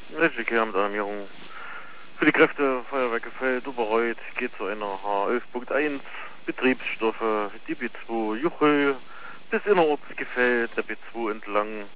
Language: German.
Rechtliche-Alarmierung für die Kräfte Feuerwerkefeld Oberreuth geht zu einer H11.1 Betriebsstoffe die B2 Juchel bis innerorts Gefeld der B2 entlang